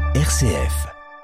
RCF.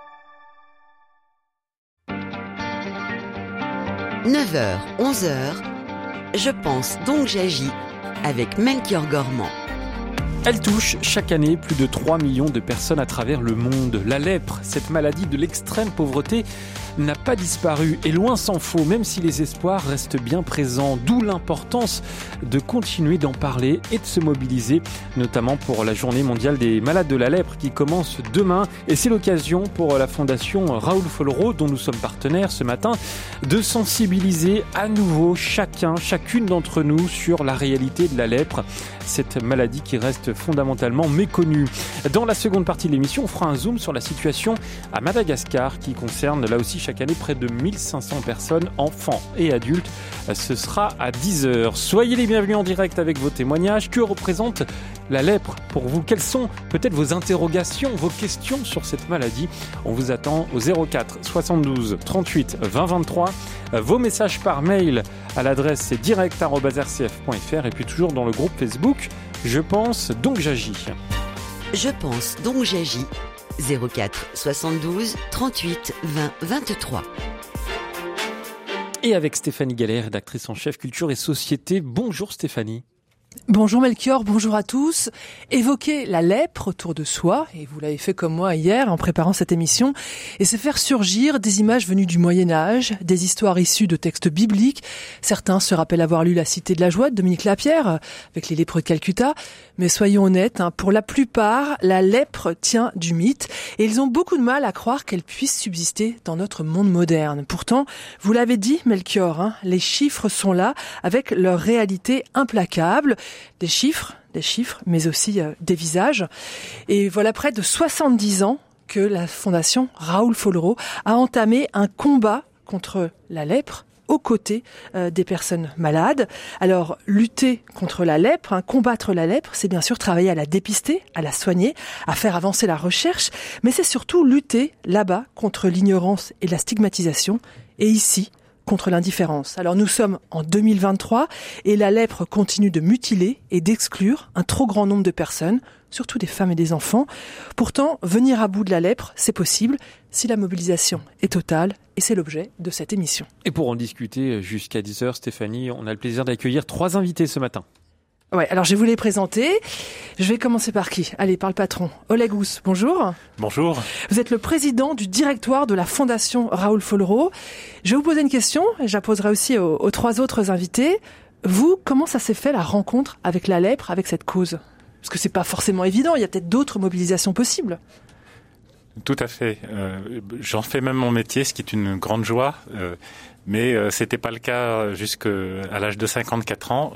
9h, 11h, je pense donc j'agis avec Melchior Gormand. Elle touche chaque année plus de 3 millions de personnes à travers le monde. La lèpre, cette maladie de l'extrême pauvreté, n'a pas disparu et loin s'en faut, même si les espoirs restent bien présents. D'où l'importance de continuer d'en parler et de se mobiliser, notamment pour la journée mondiale des malades de la lèpre qui commence demain. Et c'est l'occasion pour la fondation Raoul Follereau, dont nous sommes partenaires ce matin, de sensibiliser à nouveau chacune d'entre nous sur la réalité de la lèpre, cette maladie qui reste fondamentalement méconnue. Dans la seconde partie de l'émission, on fera un zoom sur la situation à Madagascar qui concerne là aussi chaque année près de 1500 personnes, enfants et adultes. Ce sera à 10h. Soyez les bienvenus en direct avec vos témoignages. Que représente la lèpre pour vous? Quelles sont peut-être vos interrogations, vos questions sur cette maladie? On vous attend au 04 72 38 20 23. Vos messages par mail à l'adresse c'est direct@rcf.fr et puis toujours dans le groupe Facebook Je pense donc j'agis. Je pense donc j'agis. 04 72 38 20 23. Et avec Stéphanie Gallet, rédactrice en chef culture et société. Bonjour Stéphanie. Bonjour Melchior, bonjour à tous. Évoquer la lèpre autour de soi, et vous l'avez fait comme moi hier en préparant cette émission, et c'est faire surgir des images venues du Moyen-Âge, des histoires issues de textes bibliques. Certains se rappellent avoir lu La Cité de la Joie de Dominique Lapierre, avec les lépreux de Calcutta. Mais soyons honnêtes, pour la plupart, la lèpre tient du mythe, et ils ont beaucoup de mal à croire qu'elle puisse subsister dans notre monde moderne. Pourtant, vous l'avez dit Melchior, les chiffres sont là, avec leur réalité implacable. Des chiffres, mais aussi des visages. Et voilà près de 70 ans que la fondation Raoul Follereau a entamé un combat contre la lèpre aux côtés des personnes malades. Alors, lutter contre la lèpre, combattre la lèpre, c'est bien sûr travailler à la dépister, à la soigner, à faire avancer la recherche, mais c'est surtout lutter là-bas contre l'ignorance et la stigmatisation. Et ici, contre l'indifférence. Alors nous sommes en 2023 et la lèpre continue de mutiler et d'exclure un trop grand nombre de personnes, surtout des femmes et des enfants. Pourtant, venir à bout de la lèpre, c'est possible si la mobilisation est totale et c'est l'objet de cette émission. Et pour en discuter jusqu'à 10h, Stéphanie, on a le plaisir d'accueillir 3 invités ce matin. Ouais, alors je vais vous les présenter. Je vais commencer par qui? Allez, par le patron. Oleg Ous, bonjour. Bonjour. Vous êtes le président du directoire de la Fondation Raoul Follereau. Je vais vous poser une question et je la poserai aussi aux 3 autres invités. Vous, comment ça s'est fait la rencontre avec la lèpre, avec cette cause? Parce que c'est pas forcément évident, il y a peut-être d'autres mobilisations possibles. Tout à fait. J'en fais même mon métier, ce qui est une grande joie. Mais c'était pas le cas jusqu'à l'âge de 54 ans.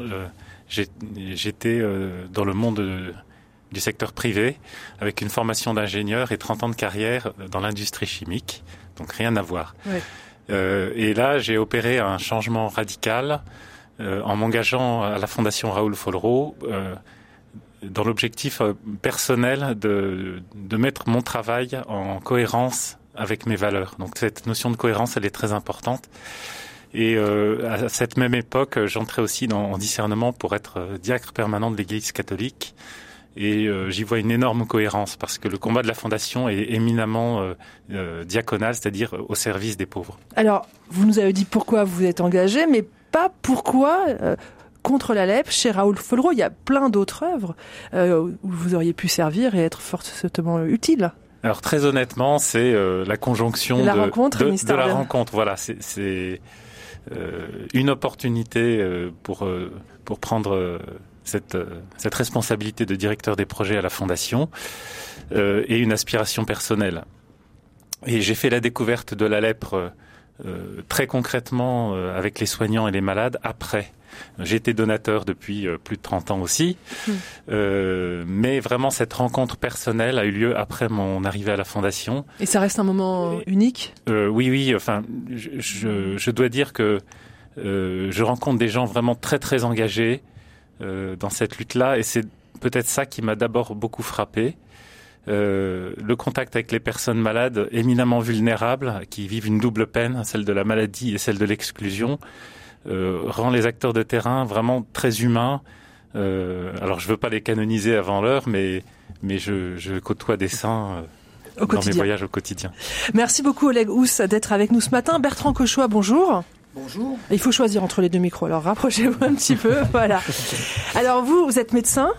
J'étais dans le monde du secteur privé avec une formation d'ingénieur et 30 ans de carrière dans l'industrie chimique, donc rien à voir. Ouais. Et là, j'ai opéré un changement radical en m'engageant à la Fondation Raoul Follereau dans l'objectif personnel de mettre mon travail en cohérence avec mes valeurs. Donc cette notion de cohérence, elle est très importante. Et à cette même époque, j'entrais aussi en discernement pour être diacre permanent de l'Église catholique. Et j'y vois une énorme cohérence parce que le combat de la Fondation est éminemment diaconal, c'est-à-dire au service des pauvres. Alors, vous nous avez dit pourquoi vous êtes engagé, mais pas pourquoi contre la lèpre chez Raoul Follereau. Il y a plein d'autres œuvres où vous auriez pu servir et être fortement utile. Alors très honnêtement, c'est la conjonction de la rencontre. Voilà, c'est une opportunité pour prendre cette responsabilité de directeur des projets à la Fondation et une aspiration personnelle. Et j'ai fait la découverte de la lèpre très concrètement avec les soignants et les malades après. J'ai été donateur depuis plus de 30 ans aussi, mais vraiment cette rencontre personnelle a eu lieu après mon arrivée à la Fondation. Et ça reste un moment unique ? Oui. Enfin, je dois dire que je rencontre des gens vraiment très très engagés dans cette lutte-là, et c'est peut-être ça qui m'a d'abord beaucoup frappé. Le contact avec les personnes malades éminemment vulnérables, qui vivent une double peine, celle de la maladie et celle de l'exclusion, rend les acteurs de terrain vraiment très humains. Alors je veux pas les canoniser avant l'heure, mais je côtoie des saints dans mes voyages au quotidien. Merci beaucoup Oleg Houss d'être avec nous ce matin. Bertrand Cauchois, bonjour. Bonjour. Il faut choisir entre les deux micros, alors rapprochez-vous un petit peu. Voilà. Alors vous êtes médecin.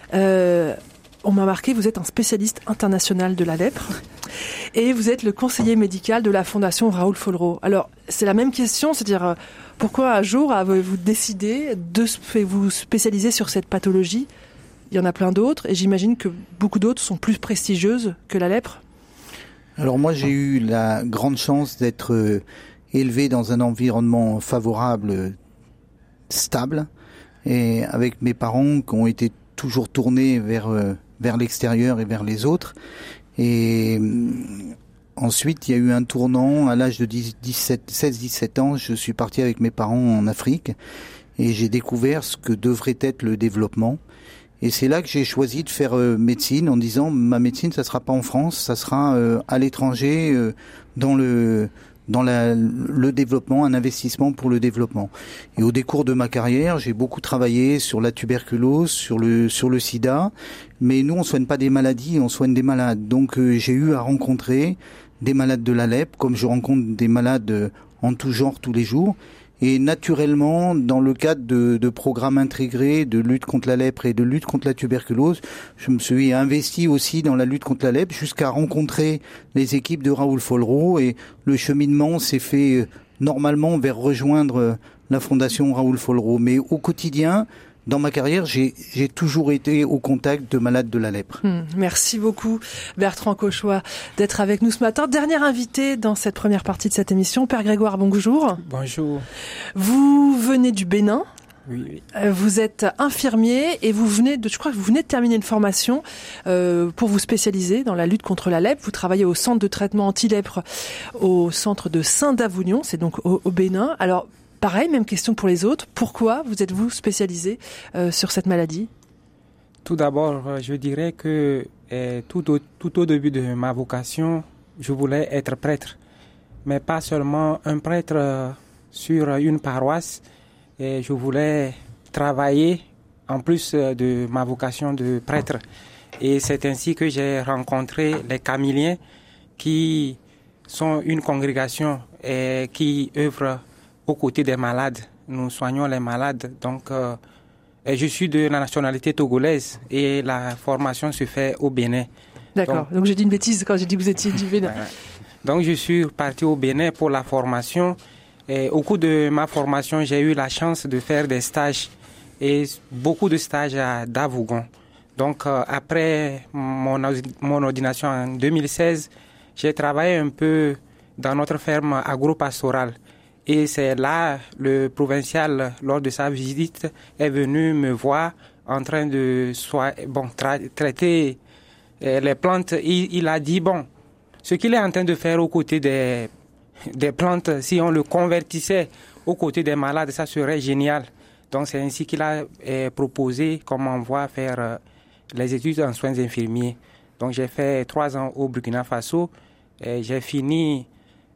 On m'a marqué, vous êtes un spécialiste international de la lèpre et vous êtes le conseiller médical de la Fondation Raoul Follereau. Alors, c'est la même question, c'est-à-dire pourquoi un jour avez-vous décidé de vous spécialiser sur cette pathologie ? Il y en a plein d'autres et j'imagine que beaucoup d'autres sont plus prestigieuses que la lèpre. Alors moi, j'ai eu la grande chance d'être élevé dans un environnement favorable, stable, et avec mes parents qui ont été toujours tournés vers l'extérieur et vers les autres. Et ensuite, il y a eu un tournant à l'âge de 16-17 ans. Je suis parti avec mes parents en Afrique et j'ai découvert ce que devrait être le développement. Et c'est là que j'ai choisi de faire médecine en disant ma médecine, ça sera pas en France, ça sera à l'étranger, dans le développement, un investissement pour le développement. Et au décours de ma carrière, j'ai beaucoup travaillé sur la tuberculose, sur le sida, mais nous on soigne pas des maladies, on soigne des malades. Donc j'ai eu à rencontrer des malades de la lèpre, comme je rencontre des malades en tout genre tous les jours. Et naturellement, dans le cadre de programmes intégrés de lutte contre la lèpre et de lutte contre la tuberculose, je me suis investi aussi dans la lutte contre la lèpre jusqu'à rencontrer les équipes de Raoul Follereau. Et le cheminement s'est fait normalement vers rejoindre la Fondation Raoul Follereau. Mais au quotidien, dans ma carrière, j'ai toujours été au contact de malades de la lèpre. Merci beaucoup Bertrand Cauchois d'être avec nous ce matin. Dernier invité dans cette première partie de cette émission, Père Grégoire, bonjour. Bonjour. Vous venez du Bénin. Oui. Vous êtes infirmier et je crois que vous venez de terminer une formation pour vous spécialiser dans la lutte contre la lèpre. Vous travaillez au centre de traitement anti-lèpre au centre de Saint-Davouignon, c'est donc au Bénin. Alors, pareil, même question pour les autres. Pourquoi vous êtes-vous spécialisé sur cette maladie ? Tout d'abord, je dirais que tout au début de ma vocation, je voulais être prêtre. Mais pas seulement un prêtre sur une paroisse. Et je voulais travailler en plus de ma vocation de prêtre. Et c'est ainsi que j'ai rencontré les Camiliens qui sont une congrégation qui œuvre aux côtés des malades. Nous soignons les malades. Donc, je suis de la nationalité togolaise et la formation se fait au Bénin. D'accord. Donc j'ai dit une bêtise quand j'ai dit que vous étiez du Bénin. Donc, je suis parti au Bénin pour la formation. Et au cours de ma formation, j'ai eu la chance de faire des stages et beaucoup de stages à Davougon. Donc, après mon ordination en 2016, j'ai travaillé un peu dans notre ferme agro-pastorale. Et c'est là, le provincial, lors de sa visite, est venu me voir en train de traiter les plantes. Il a dit, ce qu'il est en train de faire aux côtés des plantes, si on le convertissait aux côtés des malades, ça serait génial. Donc c'est ainsi qu'il a proposé comme on va faire les études en soins infirmiers. Donc j'ai fait 3 ans au Burkina Faso. J'ai fini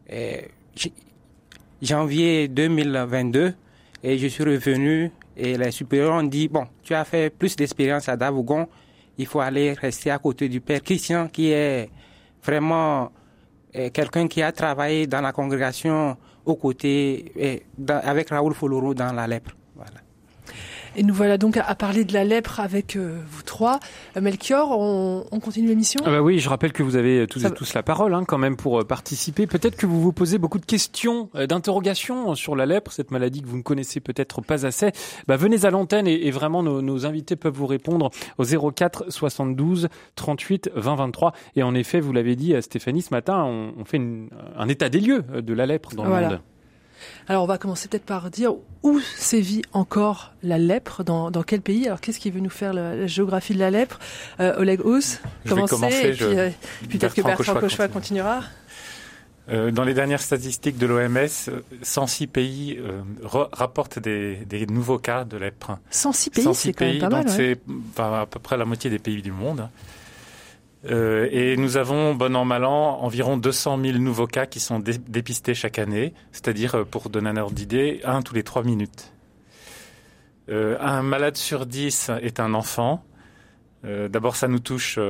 janvier 2022 et je suis revenu et les supérieurs ont dit, tu as fait plus d'expérience à Davougon, il faut aller rester à côté du Père Christian qui est vraiment quelqu'un qui a travaillé dans la congrégation aux côtés, avec Raoul Follereau dans la lèpre. Voilà. Et nous voilà donc à parler de la lèpre avec vous trois. Melchior, on continue l'émission ? Oui, je rappelle que vous avez toutes et tous la parole quand même pour participer. Peut-être que vous vous posez beaucoup de questions, d'interrogations sur la lèpre, cette maladie que vous ne connaissez peut-être pas assez. Venez à l'antenne et vraiment nos invités peuvent vous répondre au 04 72 38 20 23. Et en effet, vous l'avez dit Stéphanie ce matin, on fait un état des lieux de la lèpre dans le monde. Alors on va commencer peut-être par dire où sévit encore la lèpre, dans quel pays. Alors qu'est-ce qui veut nous faire la géographie de la lèpre ? Oleg Houss, commencez, puis peut-être que Bertrand Cauchois continuera. Dans les dernières statistiques de l'OMS, 106 pays rapportent des nouveaux cas de lèpre. 106 pays, c'est quand même pas mal. Donc c'est à peu près la moitié des pays du monde. Et nous avons, bon an, mal an, environ 200 000 nouveaux cas qui sont dépistés chaque année, c'est-à-dire, pour donner un ordre d'idée, 1 tous les 3 minutes. Un malade sur 10 est un enfant. D'abord, ça nous touche.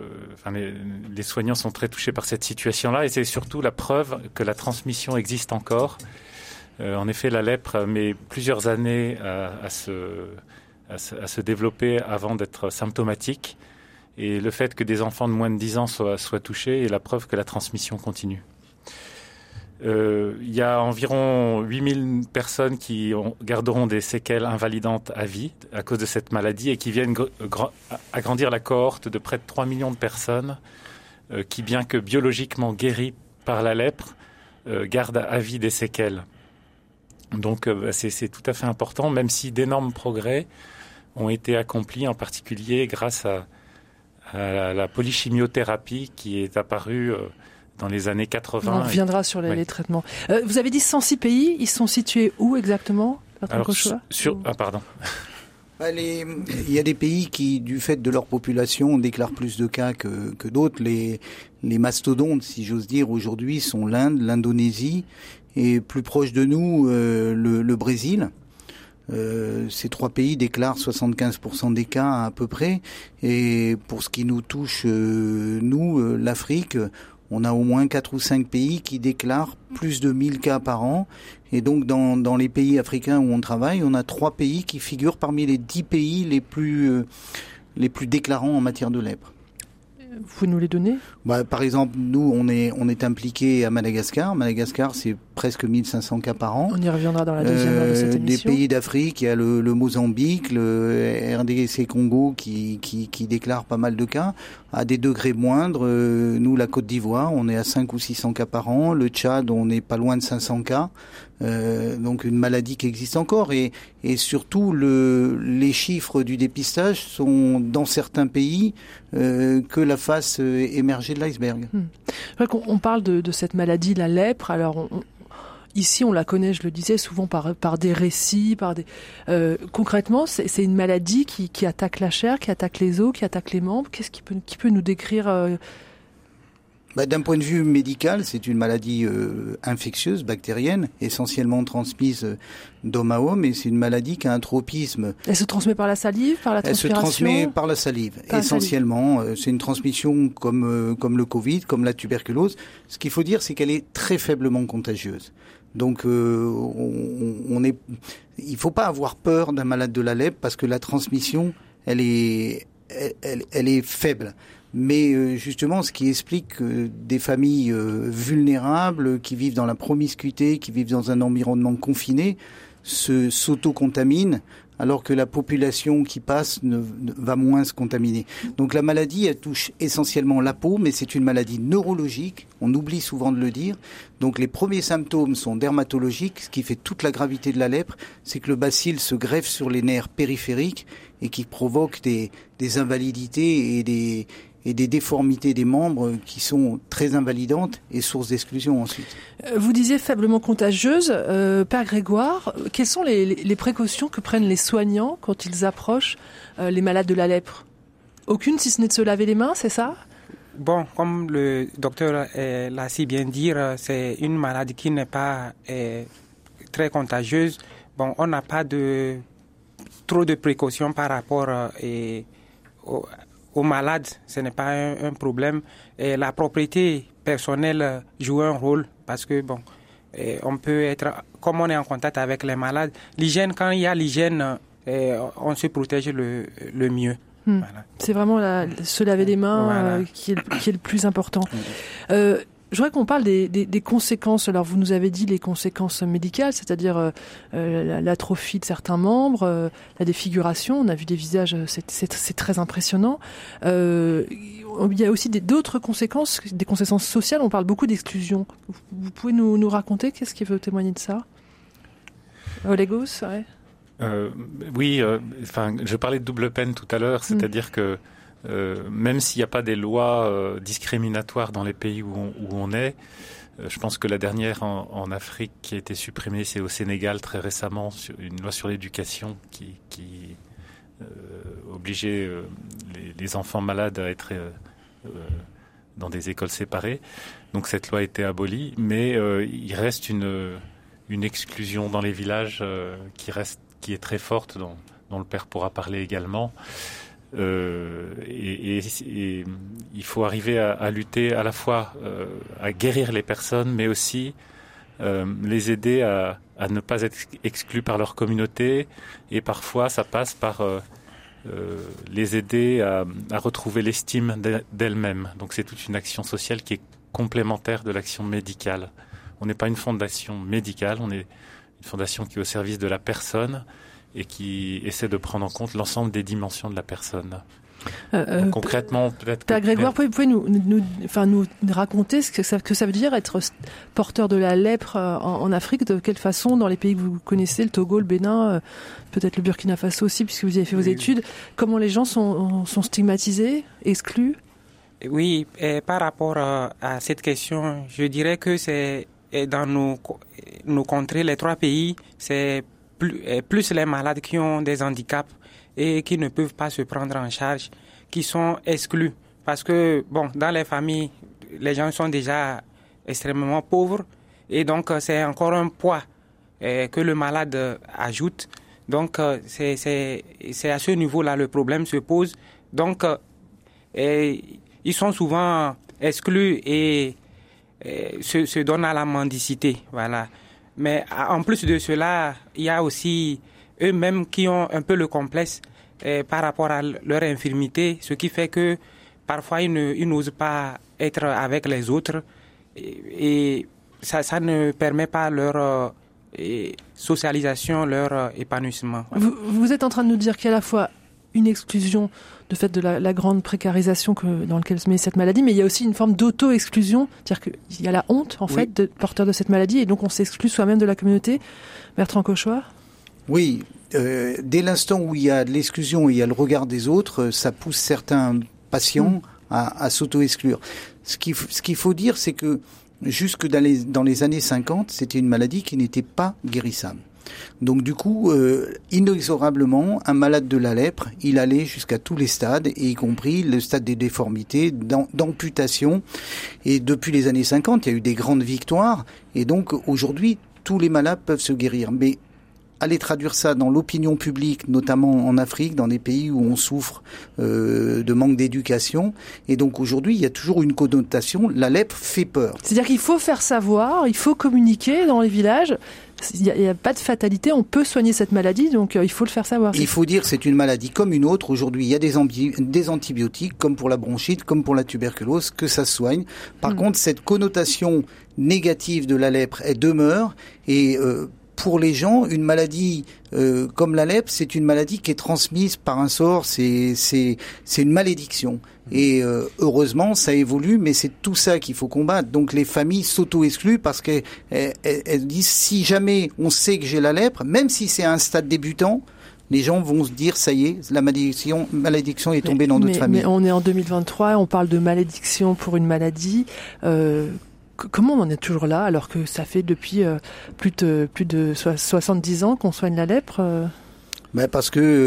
Les soignants sont très touchés par cette situation-là, et c'est surtout la preuve que la transmission existe encore. En effet, la lèpre met plusieurs années à se développer avant d'être symptomatique. Et le fait que des enfants de moins de 10 ans soient touchés est la preuve que la transmission continue. Il y a environ 8000 personnes qui garderont des séquelles invalidantes à vie à cause de cette maladie et qui viennent agrandir la cohorte de près de 3 millions de personnes qui, bien que biologiquement guéries par la lèpre, gardent à vie des séquelles. Donc c'est tout à fait important, même si d'énormes progrès ont été accomplis, en particulier grâce à la polychimiothérapie qui est apparue dans les années 80. On reviendra sur les traitements. Vous avez dit 106 pays, ils sont situés où exactement? Pardon. Il y a des pays qui, du fait de leur population, déclarent plus de cas que d'autres. Les mastodontes, si j'ose dire, aujourd'hui sont l'Inde, l'Indonésie et plus proche de nous, le Brésil. Ces 3 pays déclarent 75% des cas à peu près. Et pour ce qui nous touche, l'Afrique, on a au moins 4 ou 5 pays qui déclarent plus de 1000 cas par an. Et donc, dans les pays africains où on travaille, on a 3 pays qui figurent parmi les 10 pays les plus déclarants en matière de lèpre. Vous pouvez nous les donner? Par exemple, nous, on est impliqués à Madagascar. Madagascar, c'est presque 1500 cas par an. On y reviendra dans la deuxième heure de cette émission. Des pays d'Afrique, il y a le Mozambique, le RDC Congo qui déclare pas mal de cas, à des degrés moindres. Nous, la Côte d'Ivoire, on est à 5 ou 600 cas par an. Le Tchad, on n'est pas loin de 500 cas. Donc une maladie qui existe encore. Et surtout, les chiffres du dépistage sont, dans certains pays, que la face émergée de l'iceberg. C'est vrai qu'on parle de cette maladie, la lèpre. Alors, ici, on la connaît, je le disais, souvent par des récits, concrètement, c'est une maladie qui attaque la chair, qui attaque les os, qui attaque les membres. Qu'est-ce qui peut nous décrire d'un point de vue médical, c'est une maladie infectieuse, bactérienne, essentiellement transmise d'homme à homme, et c'est une maladie qui a un tropisme. Elle se transmet par la salive, par la transpiration? Elle se transmet par la salive, essentiellement. C'est une transmission comme le Covid, comme la tuberculose. Ce qu'il faut dire, c'est qu'elle est très faiblement contagieuse. Donc, il faut pas avoir peur d'un malade de la lèpre parce que la transmission, elle est faible. Mais justement, ce qui explique que des familles vulnérables qui vivent dans la promiscuité, qui vivent dans un environnement confiné, s'auto-contaminent, alors que la population qui passe va moins se contaminer. Donc la maladie, elle touche essentiellement la peau, mais c'est une maladie neurologique, on oublie souvent de le dire. Donc les premiers symptômes sont dermatologiques, ce qui fait toute la gravité de la lèpre, c'est que le bacille se greffe sur les nerfs périphériques et qui provoque des invalidités et des déformités des membres qui sont très invalidantes et source d'exclusion ensuite. Vous disiez faiblement contagieuse. Père Grégoire, quelles sont les précautions que prennent les soignants quand ils approchent les malades de la lèpre? Aucune, si ce n'est de se laver les mains, c'est ça? Bon, comme le docteur l'a si bien dit, c'est une maladie qui n'est pas très contagieuse. Bon, on n'a pas trop de précautions par rapport aux malades, ce n'est pas un problème. Et la propriété personnelle joue un rôle parce que, on peut être, comme on est en contact avec les malades, l'hygiène, quand il y a l'hygiène, on se protège le mieux. Voilà. C'est vraiment se laver les mains qui est le plus important. Je voudrais qu'on parle des conséquences. Alors, vous nous avez dit les conséquences médicales, c'est-à-dire l'atrophie de certains membres, la défiguration. On a vu des visages, c'est très impressionnant. Il y a aussi d'autres conséquences, des conséquences sociales. On parle beaucoup d'exclusion. Vous pouvez nous raconter qu'est-ce qui veut témoigner de ça? Olegos, ouais. Oui, je parlais de double peine tout à l'heure, c'est-à-dire que même s'il n'y a pas des lois discriminatoires dans les pays où on est, je pense que la dernière en Afrique qui a été supprimée, c'est au Sénégal très récemment, une loi sur l'éducation qui obligeait les enfants malades à être dans des écoles séparées. Donc cette loi a été abolie, mais il reste une exclusion dans les villages qui est très forte, dont le père pourra parler également. Et il faut arriver à lutter à la fois à guérir les personnes, mais aussi les aider à ne pas être exclus par leur communauté. Et parfois, ça passe par les aider à retrouver l'estime d'elles-mêmes. Donc c'est toute une action sociale qui est complémentaire de l'action médicale. On n'est pas une fondation médicale, on est une fondation qui est au service de la personne et qui essaie de prendre en compte l'ensemble des dimensions de la personne. Donc, concrètement, peut-être... Père Grégoire, pouvez nous raconter ce que ça veut dire être porteur de la lèpre en Afrique? De quelle façon, dans les pays que vous connaissez, le Togo, le Bénin, peut-être le Burkina Faso aussi, puisque vous avez fait vos études, comment les gens sont stigmatisés, exclus? Oui, et par rapport à cette question, je dirais que c'est dans nos contrées, les 3 pays, c'est plus les malades qui ont des handicaps et qui ne peuvent pas se prendre en charge, qui sont exclus. Parce que, dans les familles, les gens sont déjà extrêmement pauvres et donc c'est encore un poids que le malade ajoute. Donc c'est à ce niveau-là le problème se pose. Donc ils sont souvent exclus et se donnent à la mendicité. Voilà. Mais en plus de cela, il y a aussi eux-mêmes qui ont un peu le complexe par rapport à leur infirmité, ce qui fait que parfois ils n'osent pas être avec les autres et ça ne permet pas leur socialisation, leur épanouissement. Voilà. Vous êtes en train de nous dire qu'il y a à la fois une exclusion de fait de la grande précarisation dans laquelle se met cette maladie, mais il y a aussi une forme d'auto-exclusion, c'est-à-dire qu'il y a la honte en fait de porteur de cette maladie et donc on s'exclut soi-même de la communauté. Bertrand Cauchoir? Oui, dès l'instant où il y a de l'exclusion et il y a le regard des autres, ça pousse certains patients à s'auto-exclure. Ce qu'il faut dire, c'est que jusque dans les années 50, c'était une maladie qui n'était pas guérissable. Donc du coup, inexorablement, un malade de la lèpre, il allait jusqu'à tous les stades, et y compris le stade des déformités, d'amputation. Et depuis les années 50, il y a eu des grandes victoires, et donc aujourd'hui, tous les malades peuvent se guérir. Mais aller traduire ça dans l'opinion publique, notamment en Afrique, dans des pays où on souffre de manque d'éducation. Et donc aujourd'hui, il y a toujours une connotation, la lèpre fait peur. C'est-à-dire qu'il faut faire savoir, il faut communiquer dans les villages. Il n'y a pas de fatalité, on peut soigner cette maladie, donc il faut le faire savoir. Il faut dire que c'est une maladie comme une autre. Aujourd'hui, il y a des antibiotiques, comme pour la bronchite, comme pour la tuberculose, que ça soigne. Par contre, cette connotation négative de la lèpre, elle demeure. Et pour les gens, une maladie comme la lèpre, c'est une maladie qui est transmise par un sort, c'est une malédiction. Et heureusement, ça évolue, mais c'est tout ça qu'il faut combattre. Donc les familles s'auto-excluent parce qu'elles disent, si jamais on sait que j'ai la lèpre, même si c'est à un stade débutant, les gens vont se dire, ça y est, la malédiction est tombée dans notre famille. Mais on est en 2023, on parle de malédiction pour une maladie. Comment on en est toujours là, alors que ça fait depuis plus de 70 ans qu'on soigne la lèpre Parce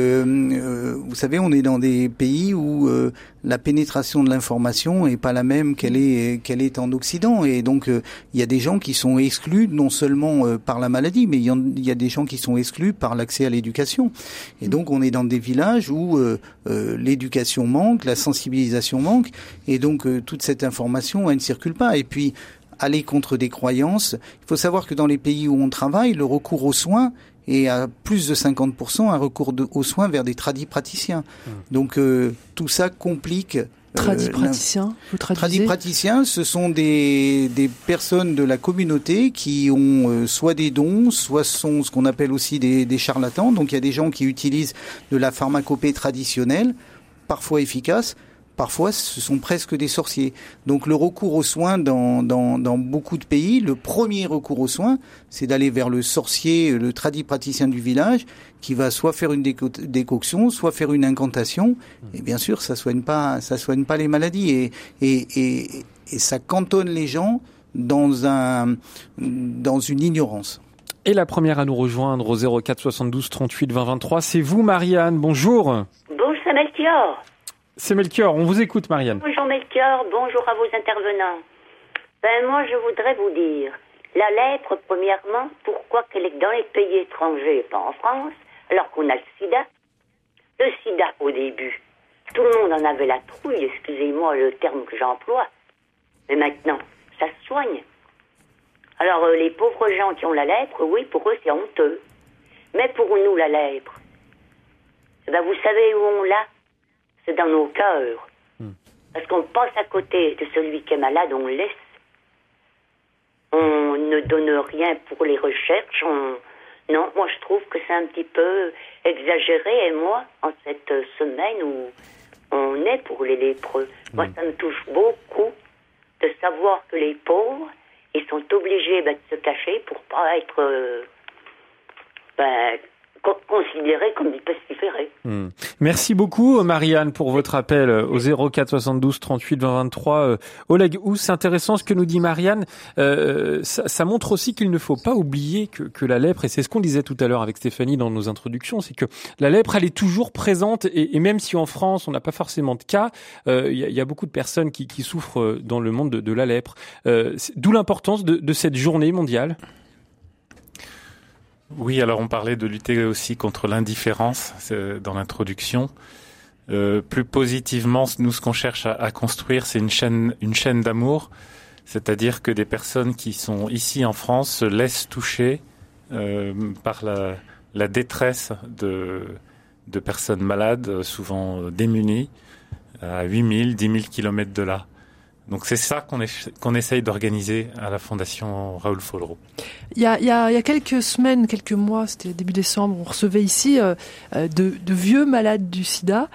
que, vous savez, on est dans des pays où la pénétration de l'information est pas la même qu'elle est en Occident. Et donc, il y a des gens qui sont exclus, non seulement par la maladie, mais il y a des gens qui sont exclus par l'accès à l'éducation. Et donc, on est dans des villages où l'éducation manque, la sensibilisation manque. Et donc, toute cette information, elle ne circule pas. Et puis, aller contre des croyances. Il faut savoir que dans les pays où on travaille, le recours aux soins est à plus de 50% un recours aux soins vers des tradipraticiens. Donc tout ça complique. Tradipraticiens, vous traduisez ? Tradipraticiens, ce sont des personnes de la communauté qui ont soit des dons, soit sont ce qu'on appelle aussi des charlatans. Donc il y a des gens qui utilisent de la pharmacopée traditionnelle, parfois efficace. Parfois, ce sont presque des sorciers. Donc, le recours aux soins dans beaucoup de pays, le premier recours aux soins, c'est d'aller vers le sorcier, le tradipraticien du village, qui va soit faire une décoction, soit faire une incantation. Et bien sûr, ça soigne pas les maladies. Et ça cantonne les gens dans une ignorance. Et la première à nous rejoindre au 04 72 38 20 23, c'est vous, Marianne. Bonjour. Bonjour, c'est Melchior. C'est Melchior, on vous écoute, Marianne. Bonjour Melchior, bonjour à vos intervenants. Moi je voudrais vous dire, la lèpre, premièrement, pourquoi qu'elle est dans les pays étrangers et pas en France, alors qu'on a le sida. Le sida, au début, tout le monde en avait la trouille, excusez-moi le terme que j'emploie. Mais maintenant, ça se soigne. Alors, les pauvres gens qui ont la lèpre, oui, pour eux, c'est honteux. Mais pour nous, la lèpre, vous savez où on l'a? C'est dans nos cœurs. Parce qu'on passe à côté de celui qui est malade, on le laisse. On ne donne rien pour les recherches. Non, moi, je trouve que c'est un petit peu exagéré. Et moi, en cette semaine où on est pour les lépreux, moi, ça me touche beaucoup de savoir que les pauvres, ils sont obligés de se cacher pour pas être considérés comme des pestiférés. Merci beaucoup Marianne pour votre appel au 04 72 38 20 23. Oleg Ous, c'est intéressant ce que nous dit Marianne. Ça montre aussi qu'il ne faut pas oublier que la lèpre, et c'est ce qu'on disait tout à l'heure avec Stéphanie dans nos introductions, c'est que la lèpre, elle est toujours présente, et même si en France on n'a pas forcément de cas, il y a beaucoup de personnes qui souffrent dans le monde de la lèpre. D'où l'importance de cette journée mondiale. Oui, alors on parlait de lutter aussi contre l'indifférence dans l'introduction. Plus positivement, nous, ce qu'on cherche à construire, c'est une chaîne d'amour, c'est-à-dire que des personnes qui sont ici en France se laissent toucher par la détresse de personnes malades, souvent démunies, à 8000, 10 000 kilomètres de là. Donc c'est ça qu'on essaye d'organiser à la Fondation Raoul Follereau. Il y a quelques semaines, quelques mois, c'était début décembre, on recevait ici de vieux malades du sida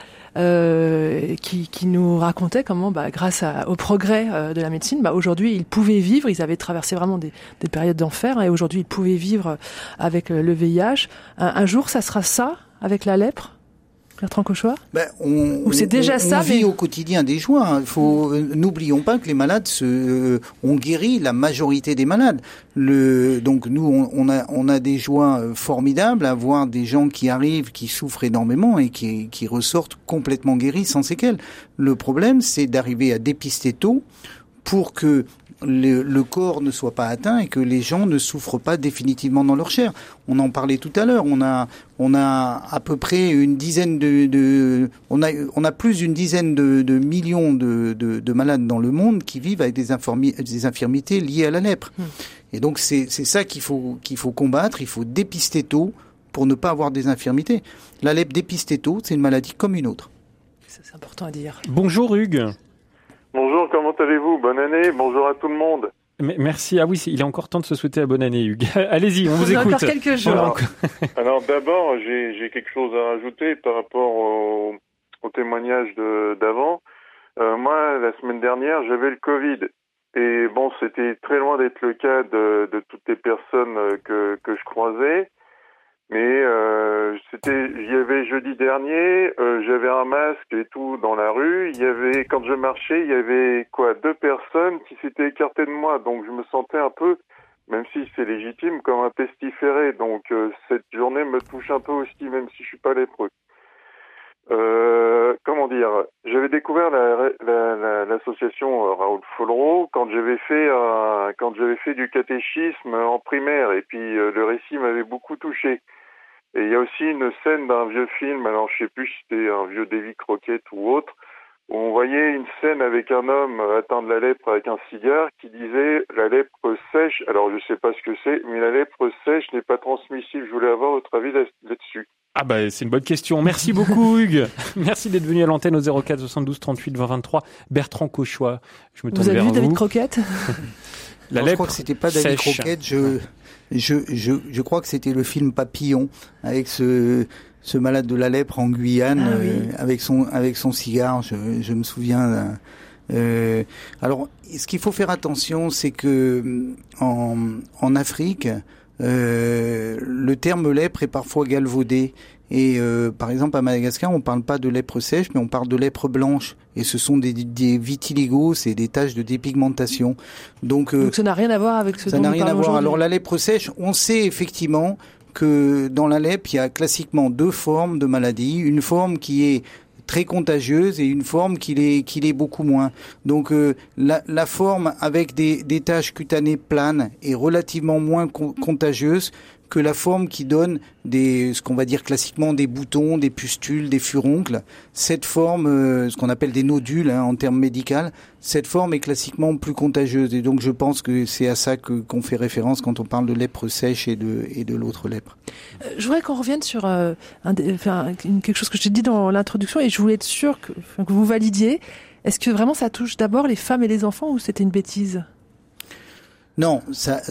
qui nous racontaient comment, grâce au progrès de la médecine, aujourd'hui ils pouvaient vivre. Ils avaient traversé vraiment des périodes d'enfer, et aujourd'hui ils pouvaient vivre avec le VIH. Un jour, ça sera ça avec la lèpre, Bertrand Cauchois? Ou c'est déjà ça, on vit au quotidien des joies. N'oublions pas que les malades ont guéri la majorité des malades. Donc nous, on a des joies formidables à voir des gens qui arrivent, qui souffrent énormément et qui ressortent complètement guéris, sans séquelles. Le problème, c'est d'arriver à dépister tôt pour que le corps ne soit pas atteint et que les gens ne souffrent pas définitivement dans leur chair. On en parlait tout à l'heure. On a à peu près une dizaine on a plus d'une dizaine de millions de malades dans le monde qui vivent avec des infirmités liées à la lèpre. Et donc c'est ça qu'il faut combattre. Il faut dépister tôt pour ne pas avoir des infirmités. La lèpre dépistée tôt, c'est une maladie comme une autre. C'est important à dire. Bonjour Hugues. Bonjour, comment allez-vous? Bonne année, bonjour à tout le monde. Merci. Ah oui, il est encore temps de se souhaiter la bonne année, Hugues. Allez-y, on vous écoute. On a encore quelques jours. Alors d'abord, j'ai quelque chose à rajouter par rapport au témoignage d'avant. Moi, la semaine dernière, j'avais le Covid. Et bon, c'était très loin d'être le cas de toutes les personnes que je croisais. Mais j'y avait jeudi dernier, j'avais un masque et tout dans la rue. Quand je marchais, il y avait 2 personnes qui s'étaient écartées de moi. Donc je me sentais un peu, même si c'est légitime, comme un pestiféré. Donc cette journée me touche un peu aussi, même si je suis pas lépreux. Comment dire, j'avais découvert l'association Raoul Follereau quand j'avais fait du catéchisme en primaire, et puis le récit m'avait beaucoup touché. Et il y a aussi une scène d'un vieux film, alors je sais plus si c'était un vieux Davy Crockett ou autre, où on voyait une scène avec un homme atteint de la lèpre avec un cigare qui disait « la lèpre sèche », alors je sais pas ce que c'est, mais la lèpre sèche n'est pas transmissible. Je voulais avoir votre avis là-dessus. Ah c'est une bonne question. Merci beaucoup Hugues. Merci d'être venu à l'antenne au 04 72 38 20 23. Bertrand Cauchois, je me tourne vers vous. Vous avez vu David Crockett? Je crois que c'était pas David Crockett. Je crois que c'était le film Papillon avec ce malade de la lèpre en Guyane, avec son cigare. Je me souviens. Alors, ce qu'il faut faire attention, c'est que en Afrique, le terme lèpre est parfois galvaudé. Et par exemple à Madagascar, on parle pas de lèpre sèche, mais on parle de lèpre blanche. Et ce sont des vitiligo, c'est des taches de dépigmentation. Donc ça n'a rien à voir avec ce dont nous parlons aujourd'hui. Ça n'a rien à voir. Alors la lèpre sèche, on sait effectivement que dans la lèpre, il y a classiquement 2 formes de maladie. Une forme qui est très contagieuse et une forme qui l'est beaucoup moins. Donc la forme avec des taches cutanées planes est relativement moins contagieuse que la forme qui donne ce qu'on va dire classiquement des boutons, des pustules, des furoncles. Cette forme, ce qu'on appelle des nodules en termes médicaux, cette forme est classiquement plus contagieuse. Et donc je pense que c'est à ça qu'on fait référence quand on parle de lèpre sèche et de l'autre lèpre. Je voudrais qu'on revienne sur quelque chose que j'ai dit dans l'introduction et je voulais être sûr que vous validiez. Est-ce que vraiment ça touche d'abord les femmes et les enfants ou c'était une bêtise ? Non,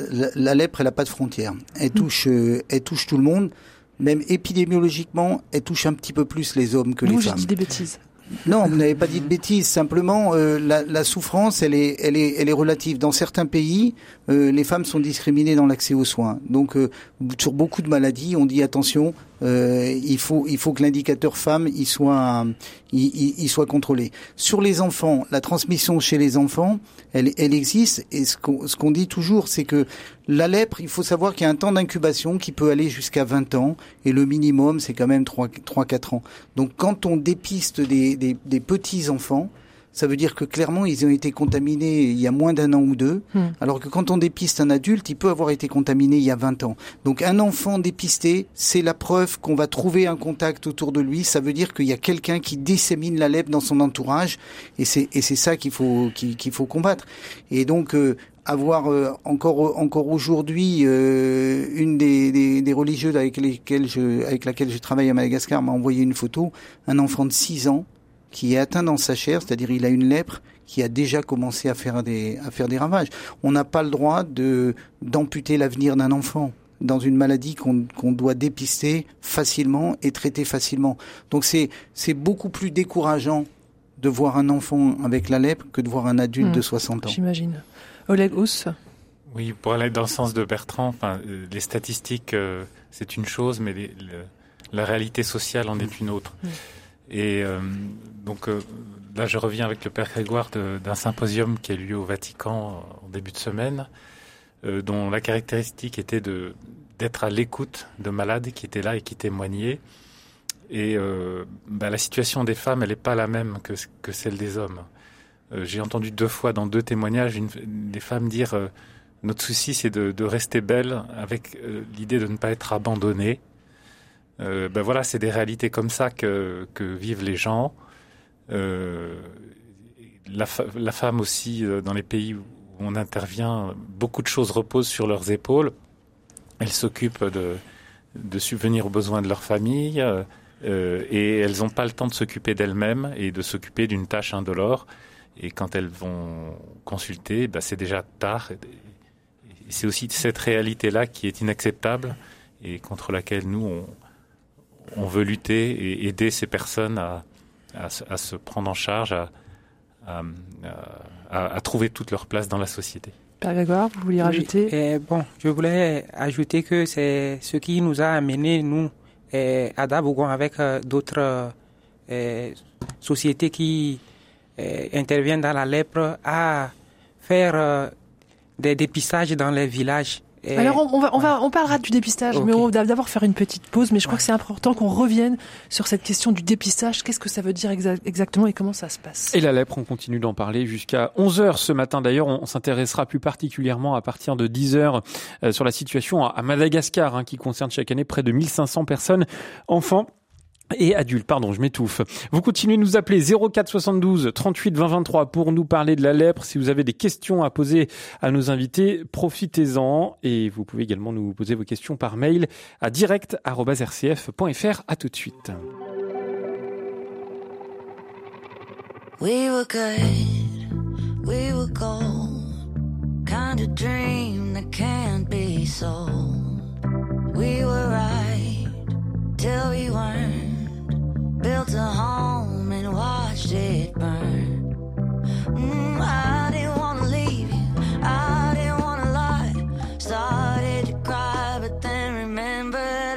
la lèpre, elle n'a pas de frontières. Elle touche tout le monde. Même épidémiologiquement, elle touche un petit peu plus les hommes que les femmes. J'ai dit des bêtises. Non, vous n'avez pas dit de bêtises. Simplement, la souffrance, elle est relative. Dans certains pays, les femmes sont discriminées dans l'accès aux soins. Donc, sur beaucoup de maladies, on dit attention, il faut que l'indicateur femme il soit contrôlé. Sur les enfants, la transmission chez les enfants, elle existe. Et ce qu'on dit toujours, c'est que la lèpre, il faut savoir qu'il y a un temps d'incubation qui peut aller jusqu'à 20 ans. Et le minimum, c'est quand même 3-4 ans. Donc, quand on dépiste des petits enfants, ça veut dire que clairement, ils ont été contaminés il y a moins d'1 an ou 2, alors que quand on dépiste un adulte, il peut avoir été contaminé il y a 20 ans. Donc un enfant dépisté, c'est la preuve qu'on va trouver un contact autour de lui. Ça veut dire qu'il y a quelqu'un qui dissémine la lèpre dans son entourage, et c'est ça qu'il faut combattre. Et donc avoir encore aujourd'hui une des religieuses avec laquelle je travaille à Madagascar m'a envoyé une photo, un enfant de 6 ans qui est atteint dans sa chair, c'est-à-dire il a une lèpre qui a déjà commencé à faire des ravages. On n'a pas le droit d'amputer l'avenir d'un enfant dans une maladie qu'on doit dépister facilement et traiter facilement. Donc c'est beaucoup plus décourageant de voir un enfant avec la lèpre que de voir un adulte de 60 ans. J'imagine. Oleg Ous. Oui, pour aller dans le sens de Bertrand, les statistiques, c'est une chose, mais la réalité sociale en est une autre. Et donc là, je reviens avec le père Grégoire d'un symposium qui a eu lieu au Vatican en début de semaine, dont la caractéristique était d'être à l'écoute de malades qui étaient là et qui témoignaient. Et la situation des femmes, elle n'est pas la même que celle des hommes. J'ai entendu 2 fois dans 2 témoignages des femmes dire notre souci, c'est de rester belle avec l'idée de ne pas être abandonnée. Voilà, c'est des réalités comme ça que vivent les gens. La femme aussi, dans les pays où on intervient, beaucoup de choses reposent sur leurs épaules. Elles s'occupent de subvenir aux besoins de leur famille et elles n'ont pas le temps de s'occuper d'elles-mêmes et de s'occuper d'une tâche indolore. Et quand elles vont consulter, c'est déjà tard. Et c'est aussi cette réalité-là qui est inacceptable et contre laquelle nous, on veut lutter et aider ces personnes à se prendre en charge, à trouver toute leur place dans la société. Père Grégoire, vous vouliez rajouter ? Je voulais ajouter que c'est ce qui nous a amenés, nous, à Dabougon, avec d'autres sociétés qui interviennent dans la lèpre, à faire des dépistages dans les villages. Alors on parlera du dépistage, okay. Mais on va d'abord faire une petite pause. Mais je crois que c'est important qu'on revienne sur cette question du dépistage. Qu'est-ce que ça veut dire exactement et comment ça se passe ? Et la lèpre, on continue d'en parler jusqu'à 11h ce matin. D'ailleurs, on s'intéressera plus particulièrement à partir de 10h sur la situation à Madagascar, qui concerne chaque année près de 1500 personnes, enfants et adultes, je m'étouffe. Vous continuez de nous appeler 04 72 38 20 23 pour nous parler de la lèpre. Si vous avez des questions à poser à nos invités, profitez-en. Et vous pouvez également nous poser vos questions par mail à direct@rcf.fr. À tout de suite. We were good, we were gold, kind of dream that can't be sold. We were right till we weren't. Built a home and watched it burn. I didn't wanna leave you, I didn't wanna lie. Started to cry, but then remembered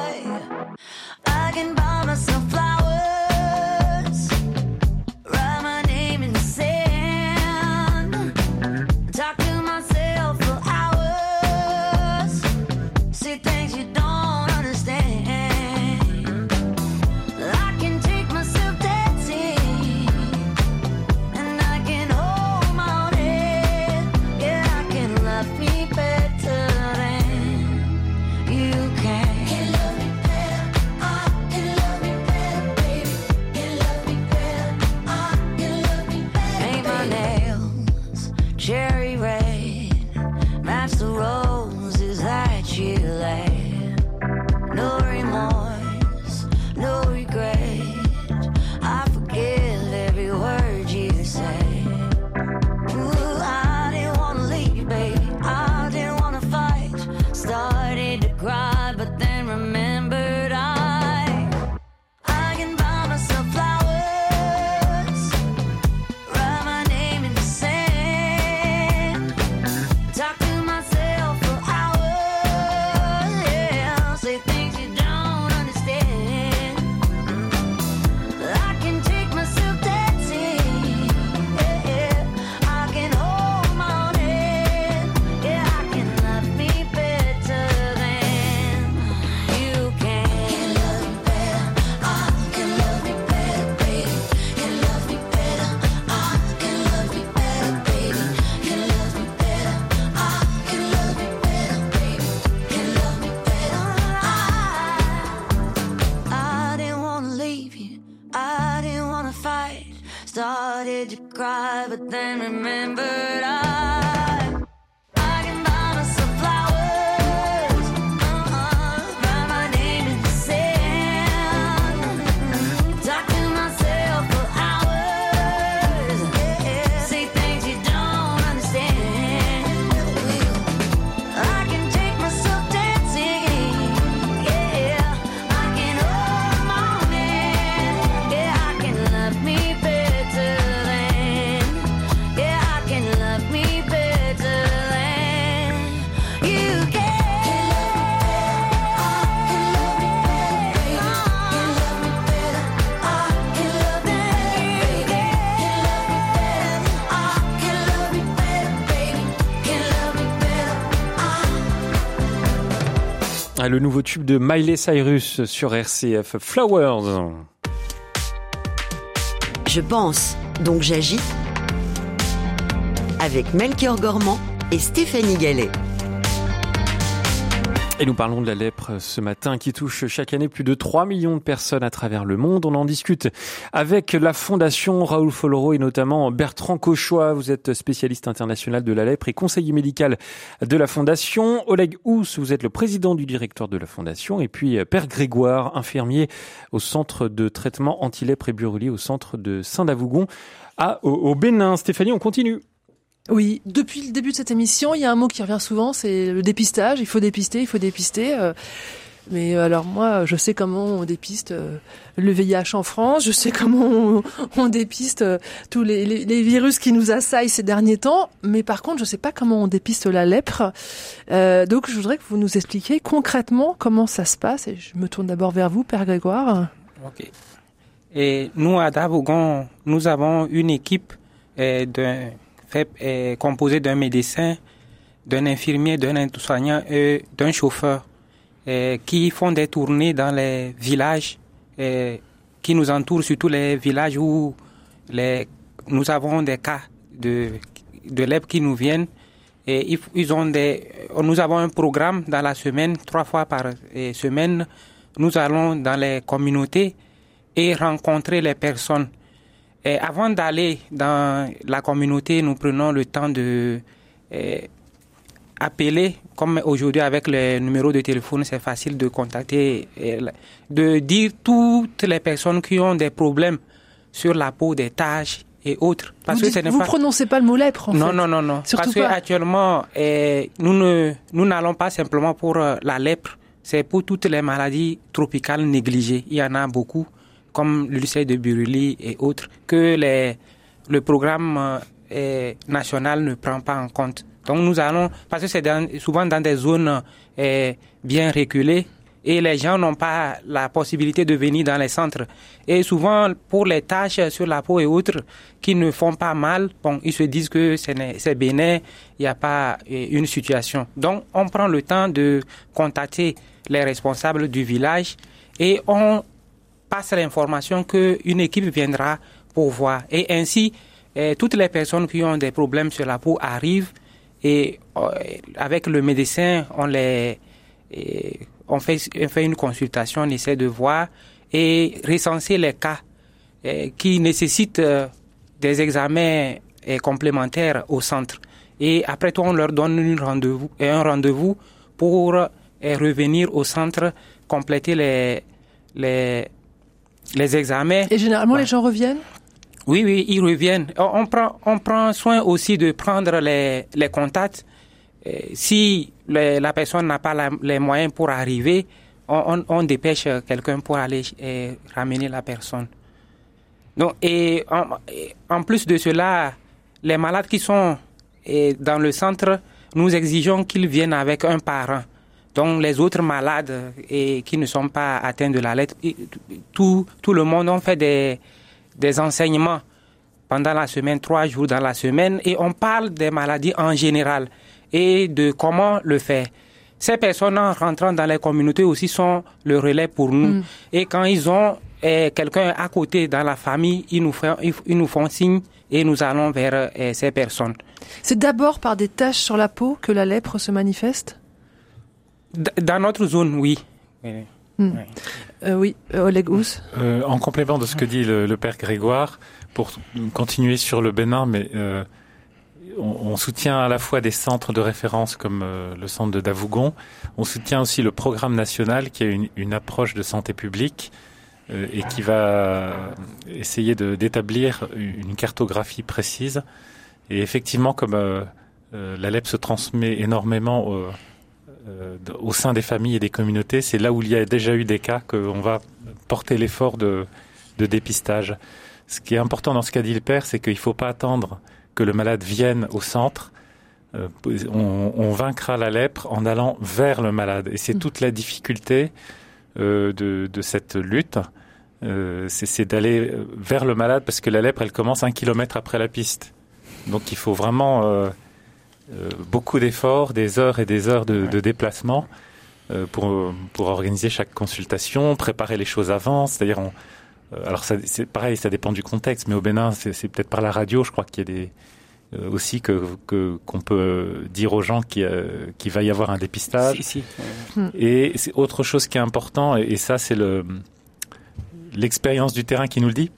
I can buy myself flowers, write my name in the sand, talk to myself for hours, see things you don't understand. I can take myself dancing, and I can hold remembered. I can buy myself flowers, write my name in the sand, talk to myself for hours, say things you don't understand. I can take myself dancing, I can hold my own hand, I can love me better than, I can love me better than you can. Le nouveau tube de Miley Cyrus sur RCF, Flowers. Je pense, donc j'agis. Avec Melchior Gormand et Stéphanie Gallet. Et nous parlons de la lèpre ce matin qui touche chaque année plus de 3 millions de personnes à travers le monde. On en discute avec la Fondation Raoul Follereau et notamment Bertrand Cauchois. Vous êtes spécialiste international de la lèpre et conseiller médical de la Fondation. Oleg Hous, vous êtes le président du directoire de la Fondation. Et puis Père Grégoire, infirmier au centre de traitement anti-lèpre et brûlis au centre de Saint-Davougon au Bénin. Stéphanie, on continue. Oui, depuis le début de cette émission, il y a un mot qui revient souvent, c'est le dépistage. Il faut dépister. Mais alors moi, je sais comment on dépiste le VIH en France, je sais comment on dépiste tous les virus qui nous assaillent ces derniers temps, mais par contre, je sais pas comment on dépiste la lèpre. Donc je voudrais que vous nous expliquiez concrètement comment ça se passe. Et je me tourne d'abord vers vous, Père Grégoire. Ok. Et nous, à Davougon, nous avons une équipe composée d'un médecin, d'un infirmier, d'un aide-soignant et d'un chauffeur qui font des tournées dans les villages qui nous entourent, surtout les villages où nous avons des cas de lèpre qui nous viennent. Et nous avons un programme dans la semaine, 3 fois par semaine. Nous allons dans les communautés et rencontrer les personnes. Et avant d'aller dans la communauté, nous prenons le temps de appeler, comme aujourd'hui avec le numéro de téléphone, c'est facile de contacter, de dire toutes les personnes qui ont des problèmes sur la peau, des taches et autres. Parce que vous prononcez pas le mot lèpre, en fait. Non. Surtout parce que actuellement, nous n'allons pas simplement pour la lèpre, c'est pour toutes les maladies tropicales négligées. Il y en a beaucoup, comme l'ulcère de Buruli et autres, que le programme national ne prend pas en compte. Donc nous allons, parce que c'est souvent dans des zones bien reculées et les gens n'ont pas la possibilité de venir dans les centres. Et souvent, pour les taches sur la peau et autres qui ne font pas mal, ils se disent que c'est bénin, il n'y a pas une situation. Donc on prend le temps de contacter les responsables du village et on passe l'information qu'une équipe viendra pour voir. Et ainsi, toutes les personnes qui ont des problèmes sur la peau arrivent et avec le médecin, on fait une consultation, on essaie de voir et recenser les cas qui nécessitent des examens complémentaires au centre. Et après tout, on leur donne un rendez-vous pour revenir au centre, compléter les examens. Et généralement, les gens reviennent ? Oui, ils reviennent. On prend soin aussi de prendre les contacts. Si la personne n'a pas les moyens pour arriver, on dépêche quelqu'un pour aller ramener la personne. Donc, et en plus de cela, les malades qui sont dans le centre, nous exigeons qu'ils viennent avec un parent. Donc les autres malades qui ne sont pas atteints de la lèpre, tout le monde, on fait des enseignements pendant la semaine, 3 jours dans la semaine, et on parle des maladies en général et de comment le faire. Ces personnes, en rentrant dans les communautés aussi, sont le relais pour nous. Et quand ils ont quelqu'un à côté dans la famille, ils nous font signe et nous allons vers ces personnes. C'est d'abord par des taches sur la peau que la lèpre se manifeste ? Dans notre zone, oui. Oui, Oleg Hous. En complément de ce que dit le père Grégoire, pour continuer sur le Bénin, mais on soutient à la fois des centres de référence comme le centre de Davougon. On soutient aussi le programme national qui a une approche de santé publique et qui va essayer d'établir une cartographie précise. Et effectivement, comme la lèpre se transmet énormément au sein des familles et des communautés, c'est là où il y a déjà eu des cas qu'on va porter l'effort de dépistage. Ce qui est important dans ce qu'a dit le père, c'est qu'il ne faut pas attendre que le malade vienne au centre. On vaincra la lèpre en allant vers le malade. Et c'est toute la difficulté de cette lutte. C'est d'aller vers le malade parce que la lèpre, elle commence 1 kilomètre après la piste. Donc il faut vraiment beaucoup d'efforts, des heures et des heures de déplacement pour organiser chaque consultation, préparer les choses avant. C'est-à-dire, alors c'est pareil, ça dépend du contexte, mais au Bénin, c'est peut-être par la radio, je crois qu'il y a des aussi qu'on peut dire aux gens qu'il va y avoir un dépistage. Si. Et c'est autre chose qui est important, et ça c'est l'expérience du terrain qui nous le dit.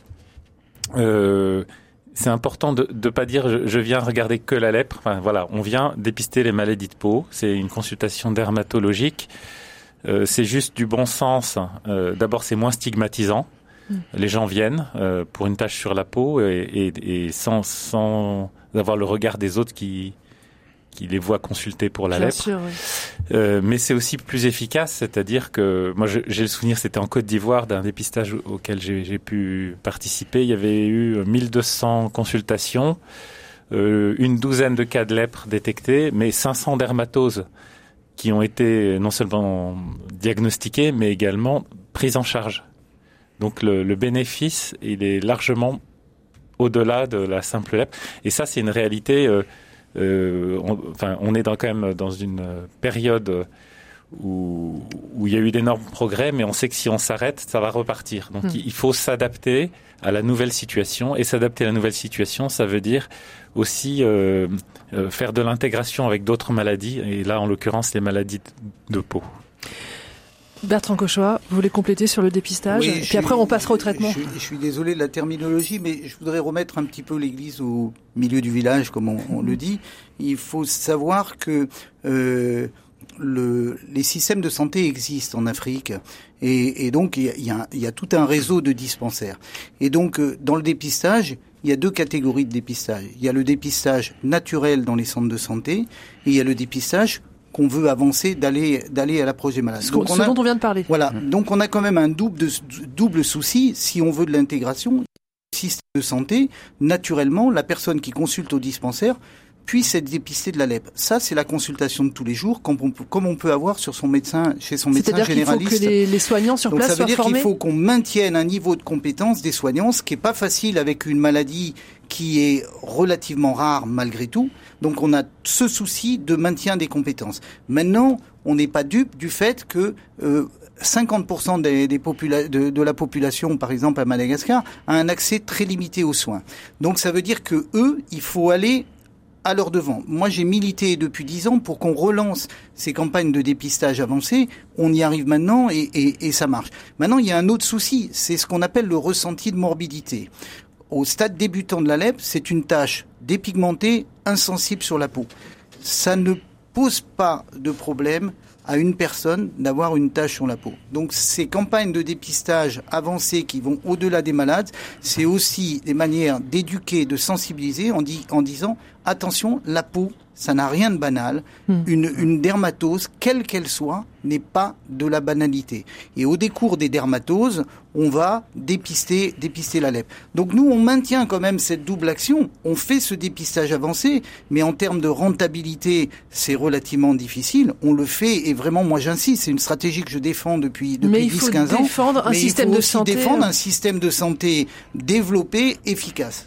C'est important de pas dire je viens regarder que la lèpre. Enfin, voilà, on vient dépister les maladies de peau. C'est une consultation dermatologique. C'est juste du bon sens. D'abord, c'est moins stigmatisant. Les gens viennent pour une tache sur la peau et sans avoir le regard des autres qui les voient consulter pour la lèpre. Sûr, oui. Mais c'est aussi plus efficace, c'est-à-dire que moi j'ai le souvenir, c'était en Côte d'Ivoire d'un dépistage auquel j'ai pu participer. Il y avait eu 1200 consultations, une douzaine de cas de lèpre détectés, mais 500 dermatoses qui ont été non seulement diagnostiquées, mais également prises en charge. Donc le bénéfice, il est largement au-delà de la simple lèpre. Et ça, c'est une réalité. On est quand même dans une période où il y a eu d'énormes progrès, mais on sait que si on s'arrête, ça va repartir. Donc il faut s'adapter à la nouvelle situation. Et s'adapter à la nouvelle situation, ça veut dire aussi faire de l'intégration avec d'autres maladies. Et là, en l'occurrence, les maladies de peau. Bertrand Cauchois, vous voulez compléter sur le dépistage? Oui, puis après on passera au traitement. Je suis désolé de la terminologie, mais je voudrais remettre un petit peu l'église au milieu du village, comme on le dit. Il faut savoir que les systèmes de santé existent en Afrique, et donc il y a tout un réseau de dispensaires. Et donc dans le dépistage, il y a 2 catégories de dépistage. Il y a le dépistage naturel dans les centres de santé, et il y a le dépistage qu'on veut avancer, d'aller à l'approche des malades. Ce dont on vient de parler. Voilà. Donc on a quand même un double souci si on veut de l'intégration. Système de santé, naturellement, la personne qui consulte au dispensaire puisse être dépistée de la lèpre. Ça, c'est la consultation de tous les jours, comme on peut avoir chez son médecin généraliste. C'est-à-dire qu'il faut que les soignants sur place soient formés. Donc ça veut dire qu'il faut qu'on maintienne un niveau de compétence des soignants, ce qui est pas facile avec une maladie qui est relativement rare malgré tout. Donc on a ce souci de maintien des compétences. Maintenant, on n'est pas dupe du fait que 50% de la population, par exemple à Madagascar, a un accès très limité aux soins. Donc ça veut dire que eux, il faut aller à leur devant. Moi, j'ai milité depuis 10 ans pour qu'on relance ces campagnes de dépistage avancées. On y arrive maintenant et ça marche. Maintenant, il y a un autre souci, c'est ce qu'on appelle le ressenti de morbidité. Au stade débutant de la lèpre, c'est une tache dépigmentée, insensible sur la peau. Ça ne pose pas de problème à une personne d'avoir une tache sur la peau. Donc ces campagnes de dépistage avancées qui vont au-delà des malades, c'est aussi des manières d'éduquer, de sensibiliser en disant attention, la peau, ça n'a rien de banal. Une dermatose, quelle qu'elle soit, n'est pas de la banalité. Et au décours des dermatoses, on va dépister la lèpre. Donc nous, on maintient quand même cette double action. On fait ce dépistage avancé, mais en termes de rentabilité, c'est relativement difficile. On le fait, et vraiment, moi j'insiste, c'est une stratégie que je défends depuis 10-15 ans. Mais il faut défendre un système de santé. Défendre un système de santé développé, efficace.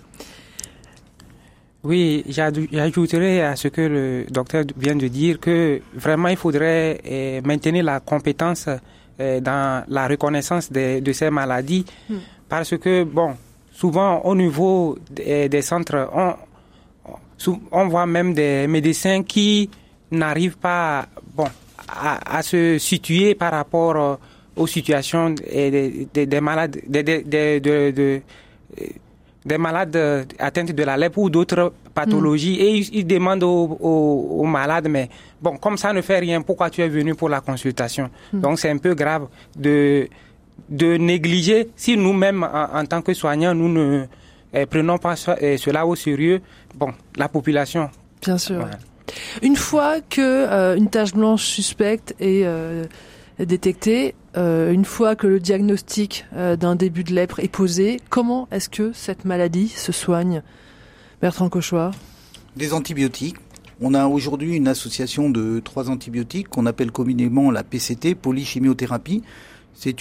Oui, j'ajouterais à ce que le docteur vient de dire que vraiment il faudrait maintenir la compétence dans la reconnaissance de ces maladies parce que, bon, souvent au niveau des centres, on voit même des médecins qui n'arrivent pas à se situer par rapport aux situations des malades, des malades atteints de la lèpre ou d'autres pathologies et ils demandent aux malades, mais bon, comme ça ne fait rien, pourquoi tu es venu pour la consultation? Donc c'est un peu grave de négliger, si nous-mêmes en tant que soignants, nous ne prenons pas cela au sérieux, bon, la population. Bien sûr. Ouais. Une fois que une tache blanche suspecte est détectée, une fois que le diagnostic d'un début de lèpre est posé, comment est-ce que cette maladie se soigne, Bertrand Cauchois? Des antibiotiques. On a aujourd'hui une association de 3 antibiotiques qu'on appelle communément la PCT, polychimiothérapie. C'est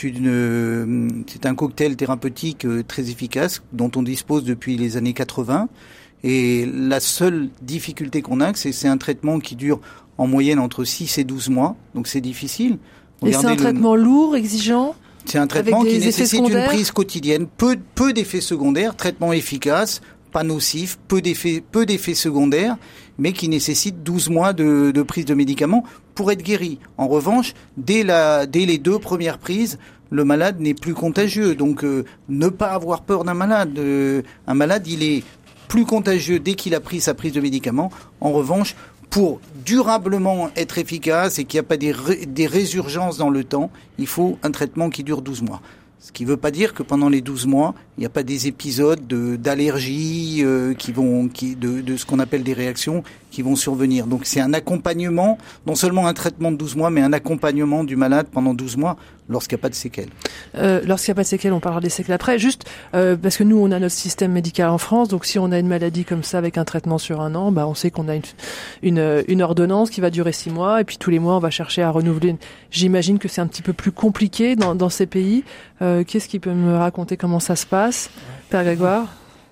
un cocktail thérapeutique très efficace dont on dispose depuis les années 80. Et la seule difficulté qu'on a, c'est un traitement qui dure en moyenne entre 6 et 12 mois. Donc c'est difficile. Et c'est un traitement lourd, exigeant? C'est un traitement qui nécessite une prise quotidienne. Peu d'effets secondaires, traitement efficace, pas nocif, peu d'effets secondaires, mais qui nécessite 12 mois de prise de médicaments pour être guéri. En revanche, dès les 2 premières prises, le malade n'est plus contagieux. Donc ne pas avoir peur d'un malade. Un malade, il est plus contagieux dès qu'il a pris sa prise de médicaments. En revanche, pour durablement être efficace et qu'il n'y a pas des résurgences dans le temps, il faut un traitement qui dure 12 mois. Ce qui ne veut pas dire que pendant les 12 mois, il n'y a pas des épisodes d'allergie de ce qu'on appelle des réactions qui vont survenir. Donc c'est un accompagnement, non seulement un traitement de 12 mois, mais un accompagnement du malade pendant 12 mois lorsqu'il n'y a pas de séquelles. Lorsqu'il n'y a pas de séquelles, on parlera des séquelles après. Juste parce que nous, on a notre système médical en France, donc si on a une maladie comme ça avec un traitement sur 1 an, on sait qu'on a une ordonnance qui va durer 6 mois, et puis tous les mois, on va chercher à renouveler. J'imagine que c'est un petit peu plus compliqué dans ces pays. Qu'est-ce qui peut me raconter comment ça se passe, Père Grégoire?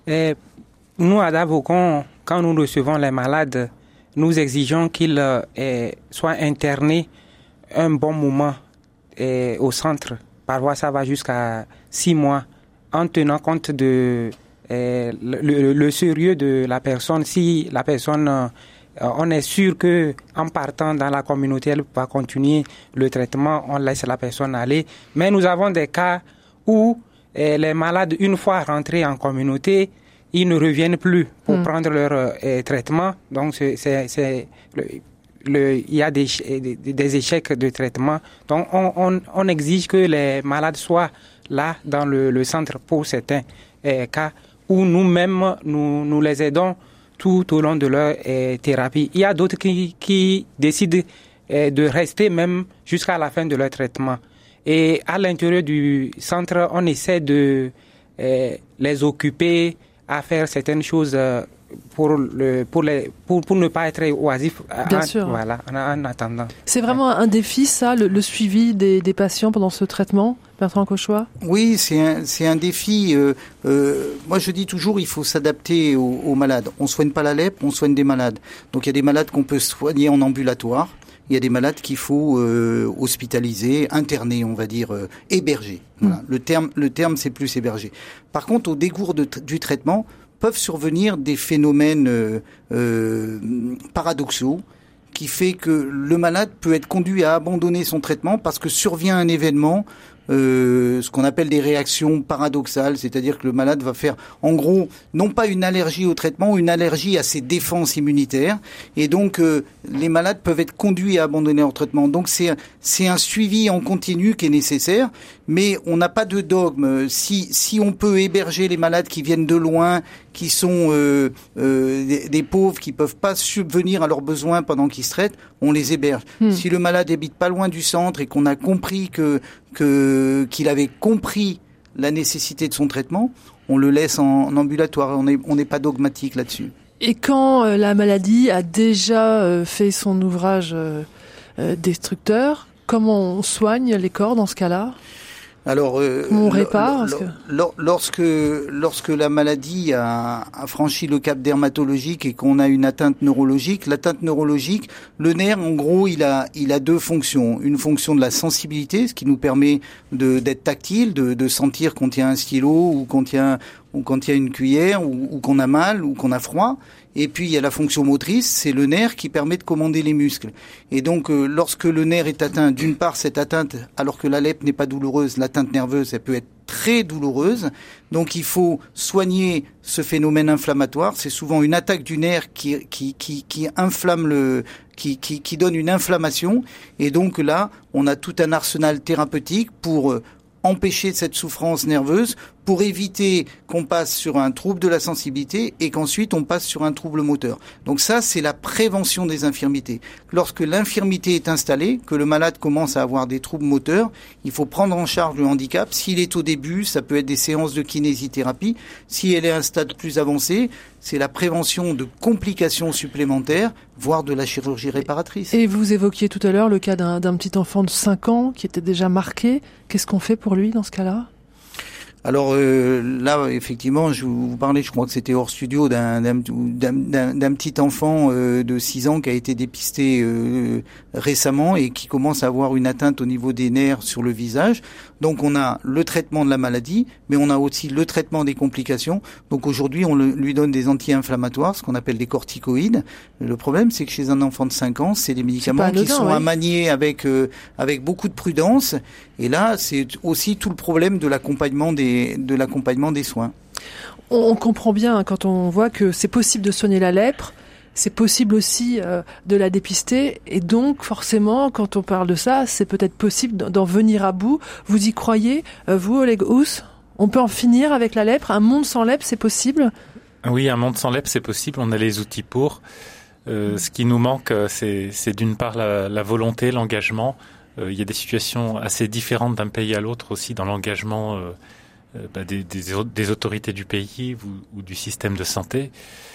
Nous, à Davaucon, quand nous recevons les malades, nous exigeons qu'ils soient internés un bon moment au centre. Parfois, ça va jusqu'à 6 mois, en tenant compte de le sérieux de la personne. Si la personne, on est sûr que en partant dans la communauté, elle va continuer le traitement, on laisse la personne aller. Mais nous avons des cas où les malades, une fois rentrés en communauté, ils ne reviennent plus pour prendre leur traitement. Donc, il y a des échecs de traitement. Donc, on exige que les malades soient là dans le centre pour certains cas où nous-mêmes, nous les aidons tout au long de leur thérapie. Il y a d'autres qui décident de rester même jusqu'à la fin de leur traitement. Et à l'intérieur du centre, on essaie de les occuper à faire certaines choses pour ne pas être oisifs. Bien sûr. Voilà, en attendant. C'est vraiment un défi, ça, le suivi des patients pendant ce traitement, Bertrand Cauchois? Oui, c'est un défi. Moi, je dis toujours, il faut s'adapter aux malades. On soigne pas la lèpre, on soigne des malades. Donc, il y a des malades qu'on peut soigner en ambulatoire. Il y a des malades qu'il faut hospitaliser, interner, on va dire, héberger. Voilà. Le terme, c'est plus héberger. Par contre, au décours du traitement, peuvent survenir des phénomènes paradoxaux qui fait que le malade peut être conduit à abandonner son traitement parce que survient un événement, ce qu'on appelle des réactions paradoxales, c'est-à-dire que le malade va faire, en gros, non pas une allergie au traitement, une allergie à ses défenses immunitaires, et donc les malades peuvent être conduits à abandonner leur traitement. Donc c'est un suivi en continu qui est nécessaire, mais on n'a pas de dogme. Si on peut héberger les malades qui viennent de loin, qui sont des pauvres, qui peuvent pas subvenir à leurs besoins pendant qu'ils se traitent, on les héberge. Si le malade habite pas loin du centre et qu'on a compris qu'il avait compris la nécessité de son traitement, on le laisse en ambulatoire. On n'est pas dogmatique là-dessus. Et quand la maladie a déjà fait son ouvrage destructeur, comment on soigne les corps dans ce cas-là? Alors, on répare lorsque la maladie a franchi le cap dermatologique et qu'on a une atteinte neurologique, le nerf, en gros, il a 2 fonctions. Une fonction de la sensibilité, ce qui nous permet d'être tactile, de sentir qu'on tient un stylo ou qu'on tient une cuillère ou qu'on a mal ou qu'on a froid. Et puis il y a la fonction motrice, c'est le nerf qui permet de commander les muscles. Et donc lorsque le nerf est atteint, d'une part cette atteinte, alors que la lèpre n'est pas douloureuse, l'atteinte nerveuse, elle peut être très douloureuse. Donc il faut soigner ce phénomène inflammatoire. C'est souvent une attaque du nerf qui inflamme qui donne une inflammation. Et donc là, on a tout un arsenal thérapeutique pour empêcher cette souffrance nerveuse, pour éviter qu'on passe sur un trouble de la sensibilité et qu'ensuite on passe sur un trouble moteur. Donc ça, c'est la prévention des infirmités. Lorsque l'infirmité est installée, que le malade commence à avoir des troubles moteurs, il faut prendre en charge le handicap. S'il est au début, ça peut être des séances de kinésithérapie. Si elle est à un stade plus avancé, c'est la prévention de complications supplémentaires, voire de la chirurgie réparatrice. Et vous évoquiez tout à l'heure le cas d'un petit enfant de 5 ans qui était déjà marqué. Qu'est-ce qu'on fait pour lui dans ce cas-là ? Alors là, effectivement, je vous parlais, je crois que c'était hors studio, d'un petit enfant de 6 ans qui a été dépisté récemment et qui commence à avoir une atteinte au niveau des nerfs sur le visage. Donc on a le traitement de la maladie, mais on a aussi le traitement des complications. Donc aujourd'hui, on lui donne des anti-inflammatoires, ce qu'on appelle des corticoïdes. Le problème, c'est que chez un enfant de 5 ans, c'est des médicaments qui sont à manier avec beaucoup de prudence. Et là, c'est aussi tout le problème de l'accompagnement des soins. On comprend bien quand on voit que c'est possible de soigner la lèpre, c'est possible aussi de la dépister, et donc forcément, quand on parle de ça, c'est peut-être possible d'en venir à bout. Vous y croyez, vous, Oleg Hus ? On peut en finir avec la lèpre ? Un monde sans lèpre, c'est possible ? Oui, un monde sans lèpre, c'est possible. On a les outils pour. Ce qui nous manque, c'est d'une part la volonté, l'engagement. Il y a des situations assez différentes d'un pays à l'autre aussi dans l'engagement des autorités du pays ou du système de santé.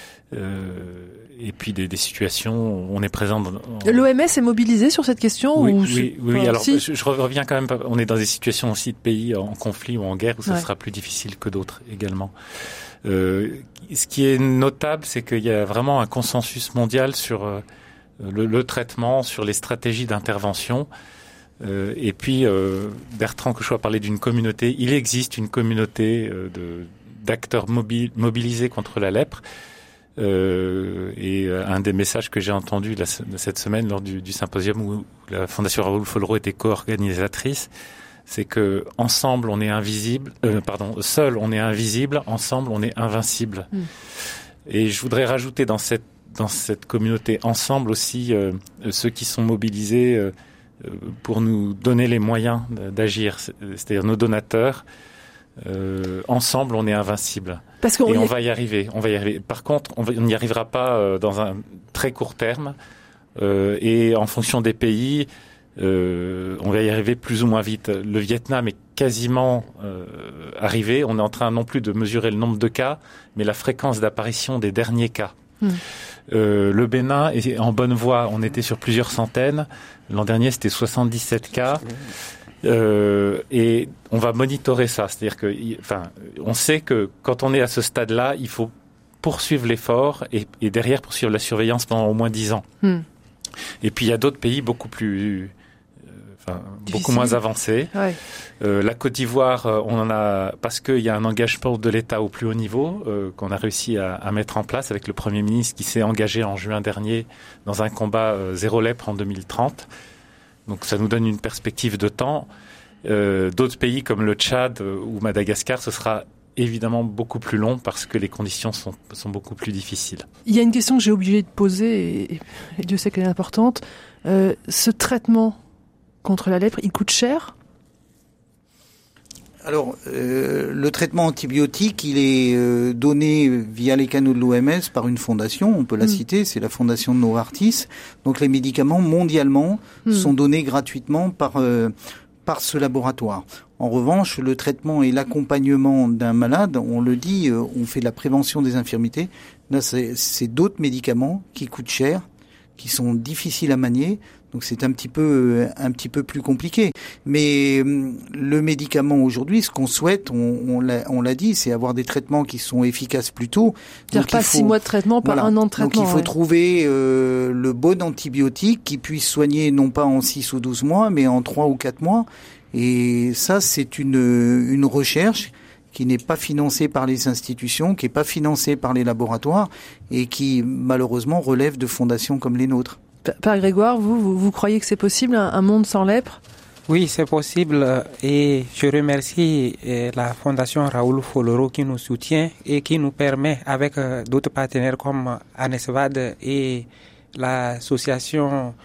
Et puis des situations où on est présent. L'OMS est mobilisée sur cette question ? Oui. Alors, je reviens quand même. On est dans des situations aussi de pays en conflit ou en guerre où ça sera plus difficile que d'autres également. Ce qui est notable, c'est qu'il y a vraiment un consensus mondial sur le traitement, sur les stratégies d'intervention. Et puis, Bertrand Cauchois parlait d'une communauté. Il existe une communauté d'acteurs mobilisés contre la lèpre. Et un des messages que j'ai entendu cette semaine lors du symposium où la Fondation Raoul Follereau était co-organisatrice, c'est que ensemble on est invisible, seul on est invisible, ensemble on est invincible. Et je voudrais rajouter dans cette communauté ensemble aussi ceux qui sont mobilisés pour nous donner les moyens d'agir, c'est-à-dire nos donateurs. Ensemble, on est invincible. On va y arriver. Par contre, on n'y arrivera pas dans un très court terme. Et en fonction des pays, on va y arriver plus ou moins vite. Le Vietnam est quasiment arrivé. On est en train non plus de mesurer le nombre de cas, mais la fréquence d'apparition des derniers cas. Le Bénin est en bonne voie. On était sur plusieurs centaines. L'an dernier, c'était 77 cas. Et on va monitorer ça. C'est-à-dire que, on sait que quand on est à ce stade-là, il faut poursuivre l'effort et derrière poursuivre la surveillance pendant au moins 10 ans. Et puis il y a d'autres pays beaucoup moins avancés. Ouais. La Côte d'Ivoire, on en a parce qu'il y a un engagement de l'État au plus haut niveau qu'on a réussi à mettre en place avec le Premier ministre qui s'est engagé en juin dernier dans un combat zéro lèpre en 2030. Donc ça nous donne une perspective de temps. D'autres pays comme le Tchad ou Madagascar, ce sera évidemment beaucoup plus long parce que les conditions sont beaucoup plus difficiles. Il y a une question que j'ai oublié de poser et Dieu sait qu'elle est importante. Ce traitement contre la lèpre, il coûte cher ? Alors, le traitement antibiotique, il est donné via les canaux de l'OMS par une fondation, on peut la citer, c'est la fondation de Novartis. Donc les médicaments mondialement sont donnés gratuitement par ce laboratoire. En revanche, le traitement et l'accompagnement d'un malade, on le dit, on fait de la prévention des infirmités. Là, c'est d'autres médicaments qui coûtent cher, qui sont difficiles à manier. Donc c'est un petit peu plus compliqué. Mais le médicament aujourd'hui, ce qu'on souhaite, on l'a dit, c'est avoir des traitements qui sont efficaces plus tôt. C'est-à-dire pas 6 mois de traitement, pas un an de traitement. Donc il faut trouver le bon antibiotique qui puisse soigner non pas en 6 ou 12 mois, mais en 3 ou 4 mois. Et ça, c'est une recherche qui n'est pas financé par les institutions, qui n'est pas financé par les laboratoires et qui malheureusement relève de fondations comme les nôtres. Père Grégoire, vous croyez que c'est possible un monde sans lèpre ? Oui, c'est possible et je remercie la Fondation Raoul Follereau qui nous soutient et qui nous permet, avec d'autres partenaires comme ANESVAD et l'association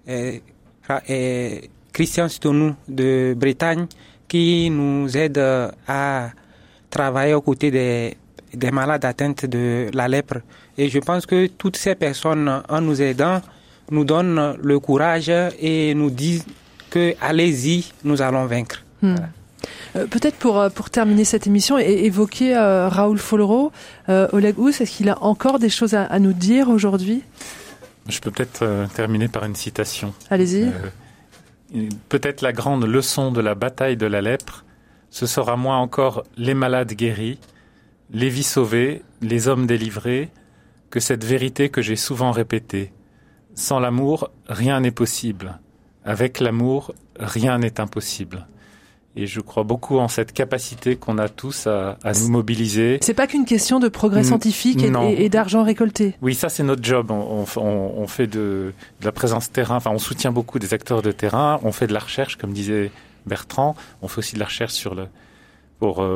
Christian Stonou de Bretagne, qui nous aide à travailler aux côtés des malades atteints de la lèpre. Et je pense que toutes ces personnes, en nous aidant, nous donnent le courage et nous disent que allez-y, nous allons vaincre. Voilà. Peut-être pour terminer cette émission et évoquer Raoul Follereau, Oleg Ous, est-ce qu'il a encore des choses à nous dire aujourd'hui ? Je peux peut-être terminer par une citation. Allez-y. Peut-être la grande leçon de la bataille de la lèpre, ce sera moins encore les malades guéris, les vies sauvées, les hommes délivrés, que cette vérité que j'ai souvent répétée. Sans l'amour, rien n'est possible. Avec l'amour, rien n'est impossible. Et je crois beaucoup en cette capacité qu'on a tous à nous mobiliser. C'est pas qu'une question de progrès scientifique et d'argent récolté. Oui, ça c'est notre job. On fait de la présence terrain. Enfin, on soutient beaucoup des acteurs de terrain. On fait de la recherche, comme disait Bertrand. On fait aussi de la recherche pour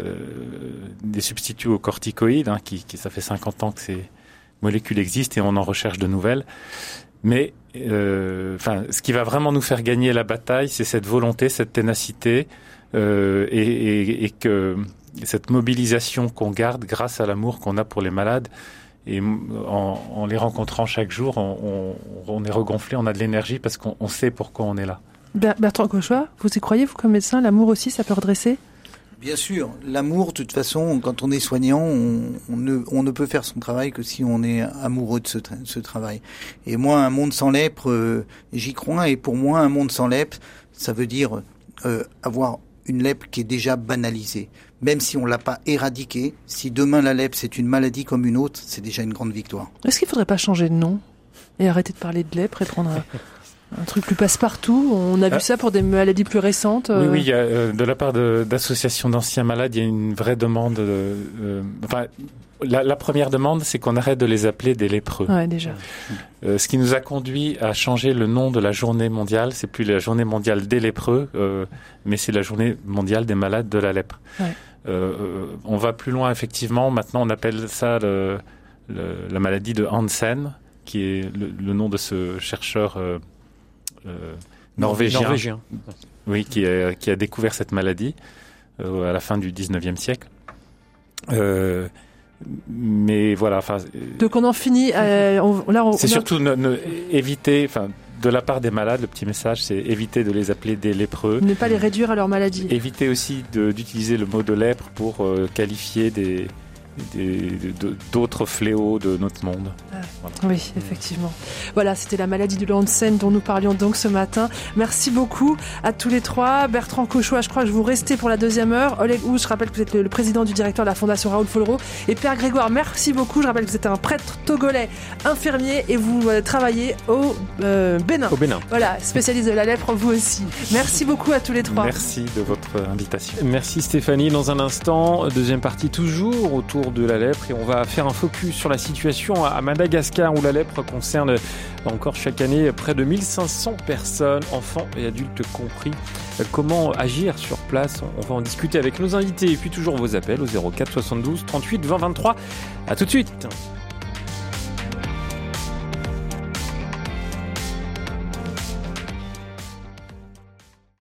des substituts aux corticoïdes, qui ça fait 50 ans que ces molécules existent et on en recherche de nouvelles. Mais ce qui va vraiment nous faire gagner la bataille, c'est cette volonté, cette ténacité et que cette mobilisation qu'on garde grâce à l'amour qu'on a pour les malades. Et en les rencontrant chaque jour, on est regonflé, on a de l'énergie parce qu'on sait pourquoi on est là. Bertrand Cauchois, vous y croyez, vous comme médecin, l'amour aussi, ça peut redresser ? Bien sûr, l'amour, de toute façon, quand on est soignant, on ne peut faire son travail que si on est amoureux de ce travail. Et moi, un monde sans lèpre, j'y crois. Et pour moi, un monde sans lèpre, ça veut dire avoir une lèpre qui est déjà banalisée. Même si on l'a pas éradiquée, si demain la lèpre c'est une maladie comme une autre, c'est déjà une grande victoire. Est-ce qu'il faudrait pas changer de nom et arrêter de parler de lèpre et prendre un truc plus passe-partout? On a vu ça pour des maladies plus récentes. Oui, il y a, de la part d'associations d'anciens malades, il y a une vraie demande. La première demande, c'est qu'on arrête de les appeler des lépreux. Ouais, déjà. Ce qui nous a conduit à changer le nom de la journée mondiale. C'est plus la journée mondiale des lépreux, mais c'est la journée mondiale des malades de la lèpre. Ouais. On va plus loin, effectivement. Maintenant, on appelle ça la maladie de Hansen, qui est le nom de ce chercheur norvégien. Oui, qui a découvert cette maladie à la fin du 19e siècle. Mais voilà. Donc on en finit. C'est surtout éviter. De la part des malades, le petit message, c'est éviter de les appeler des lépreux. Ne pas les réduire à leur maladie. Éviter aussi d'utiliser le mot de lèpre pour qualifier d'autres fléaux de notre monde. Voilà. Oui, effectivement. Voilà, c'était la maladie de Hansen dont nous parlions donc ce matin. Merci beaucoup à tous les trois. Bertrand Cauchois, je crois que je vous restez pour la deuxième heure. Oleg Ous, je rappelle que vous êtes le président du directeur de la Fondation Raoul Follereau. Et Père Grégoire, merci beaucoup. Je rappelle que vous êtes un prêtre togolais infirmier et vous travaillez au Bénin. Au Bénin. Voilà, spécialiste de la lèpre, vous aussi. Merci beaucoup à tous les trois. Merci de votre invitation. Merci Stéphanie. Dans un instant, deuxième partie toujours autour de la lèpre et on va faire un focus sur la situation à Madagascar où la lèpre concerne encore chaque année près de 1500 personnes, enfants et adultes compris. Comment agir sur place? On va en discuter avec nos invités et puis toujours vos appels au 04 72 38 20 23. À tout de suite.